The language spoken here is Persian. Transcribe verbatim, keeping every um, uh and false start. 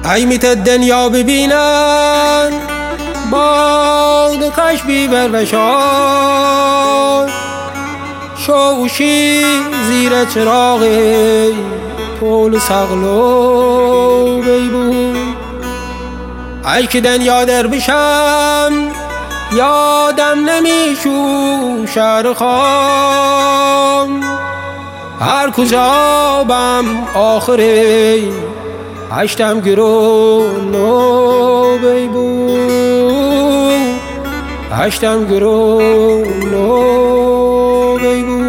ای میت دنیا ببینن باد کش بیبر بشار شوشی زیر چراغ پول سغلو بیبون ای که دنیا در بشم یادم نمیشو شهر خام هر کجا بم آخره هشتم گرو نو بیبو هشتم گرو نو بیبو